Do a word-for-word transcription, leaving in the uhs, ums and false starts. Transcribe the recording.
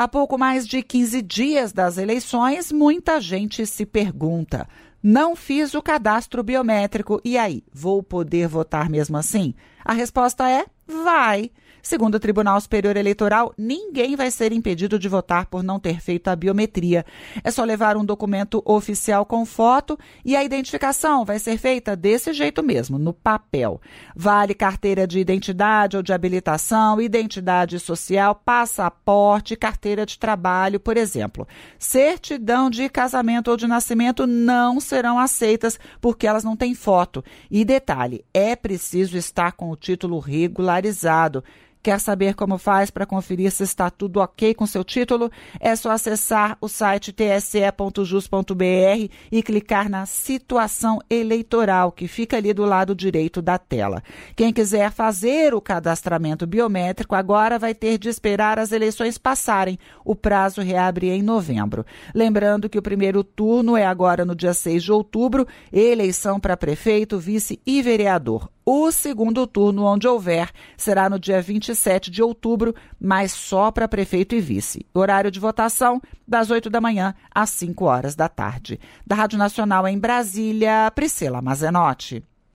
Há pouco mais de quinze dias das eleições, muita gente se pergunta: não fiz o cadastro biométrico, e aí, vou poder votar mesmo assim? A resposta é: vai! Segundo o Tribunal Superior Eleitoral, ninguém vai ser impedido de votar por não ter feito a biometria. É só levar um documento oficial com foto e a identificação vai ser feita desse jeito mesmo, no papel. Vale carteira de identidade ou de habilitação, identidade social, passaporte, carteira de trabalho, por exemplo. Certidão de casamento ou de nascimento não serão aceitas porque elas não têm foto. E detalhe, é preciso estar com o título regularizado. Quer saber como faz para conferir se está tudo ok com seu título? É só acessar o site t s e ponto jus ponto b r e clicar na situação eleitoral, que fica ali do lado direito da tela. Quem quiser fazer o cadastramento biométrico agora vai ter de esperar as eleições passarem. O prazo reabre em novembro. Lembrando que o primeiro turno é agora no dia seis de outubro, eleição para prefeito, vice e vereador. O segundo turno, onde houver, será no dia vinte e sete de outubro, mas só para prefeito e vice. Horário de votação, das oito da manhã às cinco horas da tarde. Da Rádio Nacional em Brasília, Priscila Mazenotti.